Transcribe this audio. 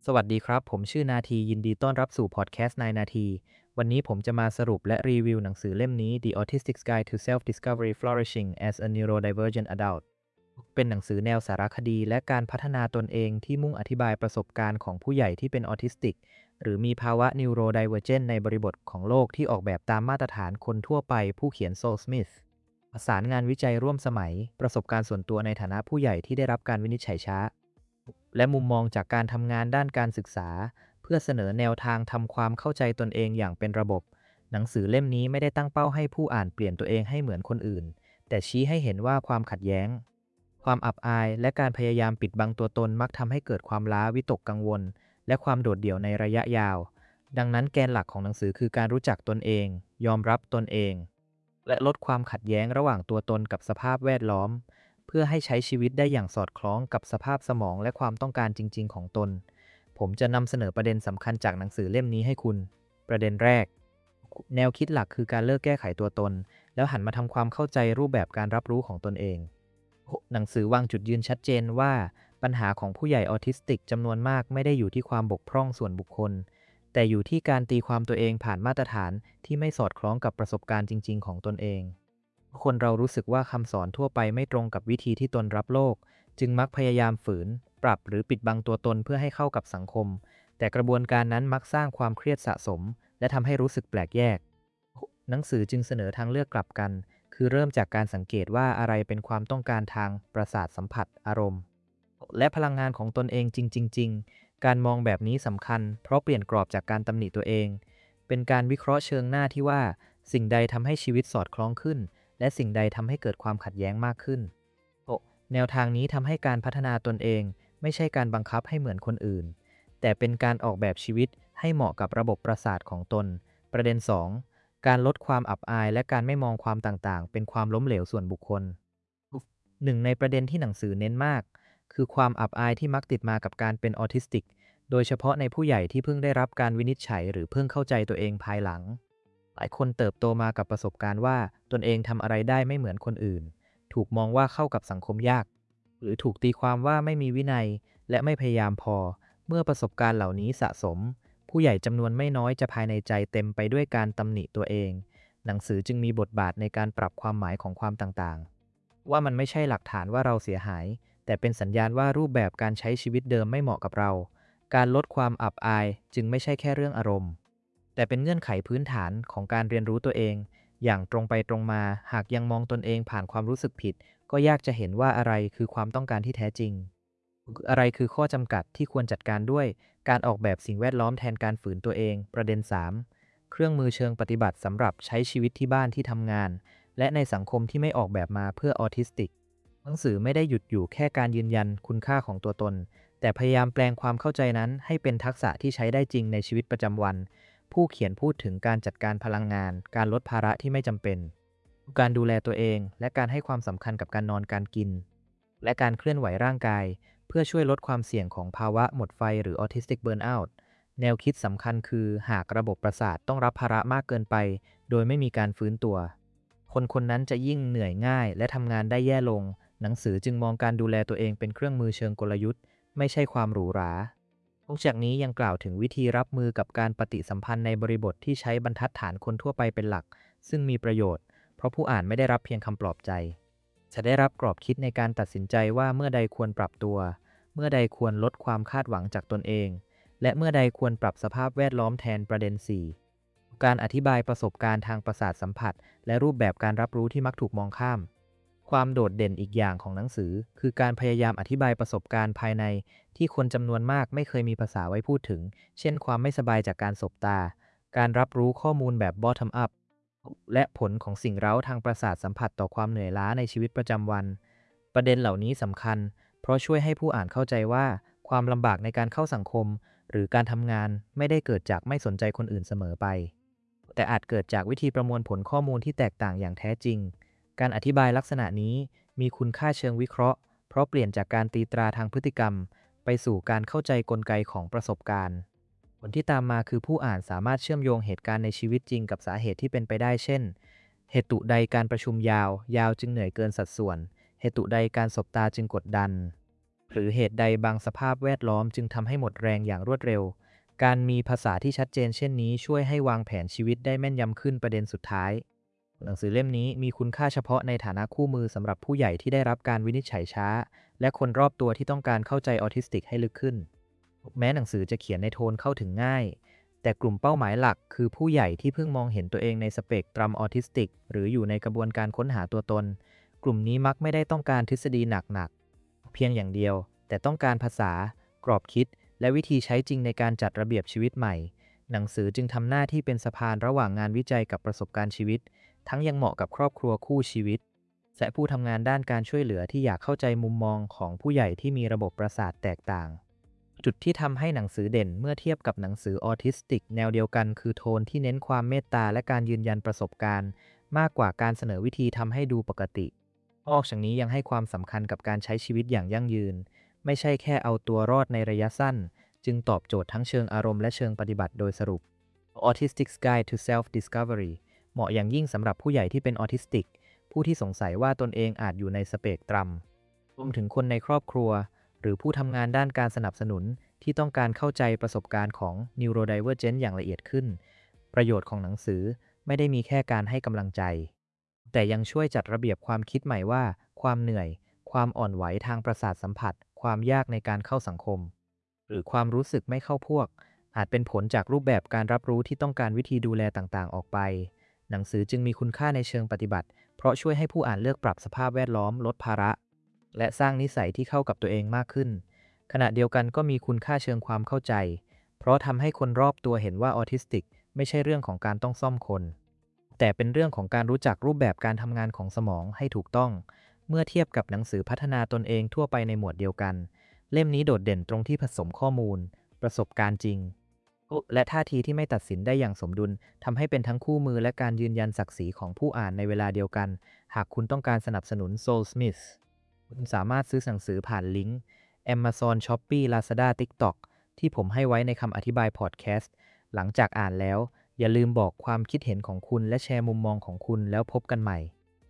สวัสดีครับผมชื่อนาทียินดีต้อนรับสู่พอดแคสต์นายนาทีวันนี้ผมจะมาสรุปและรีวิวหนังสือเล่มนี้ The Autistic Guide to Self-Discovery Flourishing as a Neurodivergent Adult เป็นหนังสือแนวสารคดีและการพัฒนาตนเองที่มุ่งอธิบายประสบการณ์ของผู้ใหญ่ที่เป็นออทิสติกหรือมีภาวะ Neurodivergent ในบริบทของโลกที่ออกแบบตามมาตรฐานคนทั่วไปผู้เขียนโซลสมิธประสานงานวิจัยร่วมสมัยประสบการณ์ส่วนตัวในฐานะผู้ใหญ่ที่ได้รับการวินิจฉัยช้า และมุมมองจากการทำงานด้านการศึกษาเพื่อเสนอแนวทางทำความเข้าใจตนเองอย่างเป็นระบบหนังสือเล่มนี้ไม่ได้ตั้งเป้าให้ผู้อ่านเปลี่ยนตัวเองให้เหมือนคนอื่นแต่ชี้ให้เห็นว่าความขัดแย้งความอับอายและการพยายามปิดบังตัวตนมักทำให้เกิดความล้าวิตกกังวลและความโดดเดี่ยวในระยะยาวดังนั้นแกนหลักของหนังสือคือการรู้จักตนเองยอมรับตนเองและลดความขัดแย้งระหว่างตัวตนกับสภาพแวดล้อม เพื่อให้ใช้ชีวิตได้อย่างสอดคล้องกับสภาพสมองและความต้องการจริงๆของตน ผมจะนำเสนอประเด็นสำคัญจากหนังสือเล่มนี้ให้คุณ ประเด็นแรก แนวคิดหลักคือการเลิกแก้ไขตัวตน แล้วหันมาทำความเข้าใจรูปแบบการรับรู้ของตนเอง หนังสือวางจุดยืนชัดเจนว่าปัญหาของผู้ใหญ่ออทิสติกจำนวนมากไม่ได้อยู่ที่ความบกพร่องส่วนบุคคล แต่อยู่ที่การตีความตัวเองผ่านมาตรฐานที่ไม่สอดคล้องกับประสบการณ์จริงๆของตนเอง คนเรารู้สึกว่าคำสอนทั่วไปไม่ตรงกับวิธีที่ตนรับโลกจึงมักพยายามฝืนปรับหรือปิดบังตัวตนเพื่อให้เข้ากับสังคมแต่กระบวนการนั้นมักสร้างความเครียดสะสมและทำให้รู้สึกแปลกแยกหนังสือจึงเสนอทางเลือกกลับกันคือเริ่มจากการสังเกตว่าอะไรเป็นความต้องการทางประสาทสัมผัสอารมณ์และพลังงานของตนเองจริงๆการมองแบบนี้สำคัญเพราะเปลี่ยนกรอบจากการตำหนิตัวเองเป็นการวิเคราะห์เชิงหน้าที่ว่าสิ่งใดทำให้ชีวิตสอดคล้องขึ้น และสิ่งใดทำให้เกิดความขัดแย้งมากขึ้นแนวทางนี้ทำให้การพัฒนาตนเองไม่ใช่การบังคับให้เหมือนคนอื่น แต่เป็นการออกแบบชีวิตให้เหมาะกับระบบประสาทของตน ประเด็น2การลดความอับอายและการไม่มองความต่างๆ เป็นความล้มเหลวส่วนบุคคลหนึ่งในประเด็นที่หนังสือเน้นมาก คือความอับอายที่มักติดมากับการเป็นออทิสติก โดยเฉพาะในผู้ใหญ่ที่เพิ่งได้รับการวินิจฉัยหรือเพิ่งเข้าใจตัวเองภายหลัง หลายคนเติบโตมากับประสบการณ์ว่าตนเองทำอะไรได้ไม่เหมือนคนอื่น ถูกมองว่าเข้ากับสังคมยาก หรือถูกตีความว่าไม่มีวินัยและไม่พยายามพอ เมื่อประสบการณ์เหล่านี้สะสม ผู้ใหญ่จำนวนไม่น้อยจะภายในใจเต็มไปด้วยการตำหนิตัวเอง หนังสือจึงมีบทบาทในการปรับความหมายของความต่างๆ ว่ามันไม่ใช่หลักฐานว่าเราเสียหาย แต่เป็นสัญญาณว่ารูปแบบการใช้ชีวิตเดิมไม่เหมาะกับเรา การลดความอับอายจึงไม่ใช่แค่เรื่องอารมณ์ แต่เป็นเงื่อนไขพื้นฐานของการเรียนรู้ตัวเองอย่างตรงไปตรงมาหากยังมองตนเองผ่านความรู้สึกผิดก็ยากจะเห็นว่าอะไรคือความต้องการที่แท้จริงอะไรคือข้อจำกัดที่ควรจัดการด้วยการออกแบบสิ่งแวดล้อมแทนการฝืนตัวเองประเด็น3เครื่องมือเชิงปฏิบัติสำหรับใช้ชีวิตที่บ้านที่ทำงานและในสังคมที่ไม่ออกแบบมาเพื่อออทิสติกหนังสือไม่ได้หยุดอยู่แค่การยืนยันคุณค่าของตัวตนแต่พยายามแปลงความเข้าใจนั้นให้เป็นทักษะที่ใช้ได้จริงในชีวิตประจำวัน ผู้เขียนพูดถึงการจัดการพลังงาน การลดภาระที่ไม่จำเป็น การดูแลตัวเอง และการให้ความสำคัญกับการนอนการกิน และการเคลื่อนไหวร่างกาย เพื่อช่วยลดความเสี่ยงของภาวะหมดไฟหรือ Autistic Burnout แนวคิดสำคัญคือหากระบบประสาทต้องรับภาระมากเกินไป โดยไม่มีการฟื้นตัว คนคนนั้นจะยิ่งเหนื่อยง่ายและทำงานได้แย่ลง หนังสือจึงมองการดูแลตัวเองเป็นเครื่องมือเชิงกลยุทธ์ไม่ใช่ความหรูหรานอกจากนี้ยังกล่าวถึงวิธีรับมือกับการปฏิสัมพันธ์ในบริบทที่ใช้บรรทัดฐานคนทั่วไปเป็นหลัก ซึ่งมีประโยชน์ เพราะผู้อ่านไม่ได้รับเพียงคำปลอบใจ จะได้รับกรอบคิดในการตัดสินใจว่าเมื่อใดควรปรับตัว เมื่อใดควรลดความคาดหวังจากตนเอง และเมื่อใดควรปรับสภาพแวดล้อมแทนประเด็น4การอธิบายประสบการณ์ทางประสาทสัมผัสและรูปแบบการรับรู้ที่มักถูกมองข้าม ความโดดเด่นอีกอย่างของหนังสือคือการพยายามอธิบายประสบการณ์ภายในที่คนจำนวนมากไม่เคยมีภาษาไว้พูดถึง เช่นความไม่สบายจากการสบตา การรับรู้ข้อมูลแบบ bottom up และผลของสิ่งเร้าทางประสาทสัมผัสต่อความเหนื่อยล้าในชีวิตประจำวัน ประเด็นเหล่านี้สำคัญเพราะช่วยให้ผู้อ่านเข้าใจว่าความลำบากในการเข้าสังคมหรือการทำงานไม่ได้เกิดจากไม่สนใจคนอื่นเสมอไปแต่อาจเกิดจากวิธีประมวลผลข้อมูลที่แตกต่างอย่างแท้จริง การอธิบายลักษณะนี้มีคุณค่าเชิงวิเคราะห์เพราะเปลี่ยนจากการตีตราทางพฤติกรรมไปสู่การเข้าใจกลไกของประสบการณ์ผลที่ตามมาคือผู้อ่านสามารถเชื่อมโยงเหตุการณ์ในชีวิตจริงกับสาเหตุที่เป็นไปได้เช่นเหตุใดการประชุมยาวจึงเหนื่อยเกินสัดส่วนเหตุใดการสบตาจึงกดดันหรือเหตุใดบางสภาพแวดล้อมจึงทำให้หมดแรงอย่างรวดเร็วการมีภาษาที่ชัดเจนเช่นนี้ช่วยให้วางแผนชีวิตได้แม่นยำขึ้นประเด็นสุดท้ายหนังสือเล่มนี้มีคุณค่าเฉพาะในฐานะคู่มือสำหรับผู้ใหญ่ที่ได้รับการวินิจฉัยช้าและคนรอบตัวที่ต้องการเข้าใจออทิสติกให้ลึกขึ้นแม้หนังสือจะเขียนในโทนเข้าถึงง่ายแต่กลุ่มเป้าหมายหลักคือผู้ใหญ่ที่เพิ่งมองเห็นตัวเองในสเปกตรัมออทิสติกหรืออยู่ในกระบวนการค้นหาตัวตนกลุ่มนี้มักไม่ได้ต้องการทฤษฎีหนักๆเพียงอย่างเดียวแต่ต้องการภาษากรอบคิดและวิธีใช้จริงในการจัดระเบียบชีวิตใหม่หนังสือจึงทำหน้าที่เป็นสะพานระหว่างงานวิจัยกับประสบการณ์ชีวิตทั้งยังเหมาะกับครอบครัวคู่ชีวิตและผู้ทำงานด้านการช่วยเหลือที่อยากเข้าใจมุมมองของผู้ใหญ่ที่มีระบบประสาทแตกต่างจุดที่ทำให้หนังสือเด่นเมื่อเทียบกับหนังสือออทิสติกแนวเดียวกันคือโทนที่เน้นความเมตตาและการยืนยันประสบการณ์มากกว่าการเสนอวิธีทำให้ดูปกตินอกจากนี้ยังให้ความสำคัญกับการใช้ชีวิตอย่างยั่งยืนไม่ใช่แค่เอาตัวรอดในระยะสั้นจึงตอบโจทย์ทั้งเชิงอารมณ์และเชิงปฏิบัติโดยสรุป Autistic Guide to Self-Discovery เหมาะอย่างยิ่งสำหรับผู้ใหญ่ที่เป็นออทิสติกผู้ที่สงสัยว่าตนเองอาจอยู่ในสเปกตรัมรวมถึงคนในครอบครัวหรือผู้ทำงานด้านการสนับสนุนที่ต้องการเข้าใจประสบการณ์ของ Neurodivergent อย่างละเอียดขึ้นประโยชน์ของหนังสือไม่ได้มีแค่การให้กำลังใจแต่ยังช่วยจัดระเบียบความคิดใหม่ว่าความเหนื่อยความอ่อนไหวทางประสาทสัมผัสความยากในการเข้าสังคมหรือความรู้สึกไม่เข้าพวกอาจเป็นผลจากรูปแบบการรับรู้ที่ต้องการวิธีดูแลต่างๆออกไปหนังสือจึงมีคุณค่าในเชิงปฏิบัติเพราะช่วยให้ผู้อ่านเลือกปรับสภาพแวดล้อมลดภาระและสร้างนิสัยที่เข้ากับตัวเองมากขึ้นขณะเดียวกันก็มีคุณค่าเชิงความเข้าใจเพราะทำให้คนรอบตัวเห็นว่าออทิสติกไม่ใช่เรื่องของการต้องซ่อมคนแต่เป็นเรื่องของการรู้จักรูปแบบการทำงานของสมองให้ถูกต้องเมื่อเทียบกับหนังสือพัฒนาตนเองทั่วไปในหมวดเดียวกันเล่มนี้โดดเด่นตรงที่ผสมข้อมูลประสบการณ์จริงและท่าทีที่ไม่ตัดสินได้อย่างสมดุลทำให้เป็นทั้งคู่มือและการยืนยันศักดิ์ศรีของผู้อ่านในเวลาเดียวกันหากคุณต้องการสนับสนุน Soulsmith คุณสามารถซื้อหนังสือผ่านลิงก์ Amazon Shopee Lazada TikTok ที่ผมให้ไว้ในคำอธิบายพอดแคสต์หลังจากอ่านแล้วอย่าลืมบอกความคิดเห็นของคุณและแชร์มุมมองของคุณแล้วพบกันใหม่